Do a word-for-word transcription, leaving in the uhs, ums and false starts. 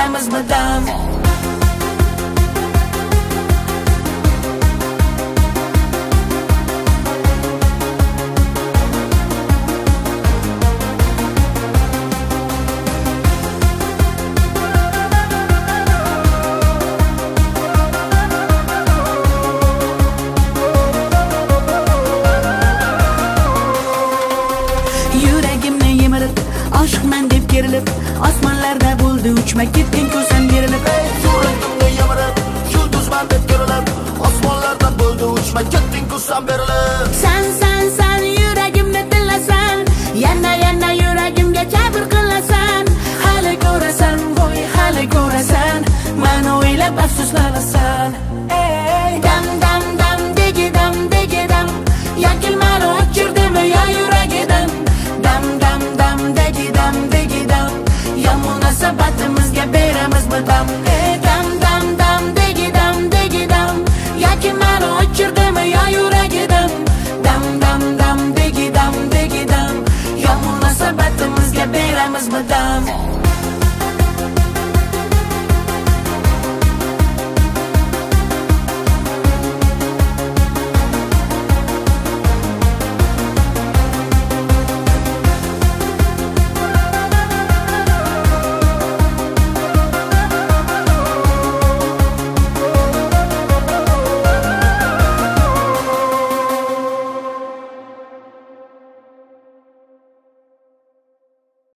beramizmi dam? Yuragimni yemirib, aşkman deb kerilib, osmonlarda bo'ldi uchma ketding ko'zim berilib. Yuragimni yemirib, yulduzman deb kerilib, osmonlarda bo'ldi uchma ketding ko'zim berilib. Sen sen sen yuragimni tillasan, yana yana yuragimga jabr qilasan. Hali ko'rasan, voy hali ko'rasan, meni o'ylab afsuslanasan. Ey dam dam dam degidam degidam, yakilmani o'chirdimi yo yuragidan? Dam dam dam degidam degidam, yomon munosabatimizga beramizmi dam?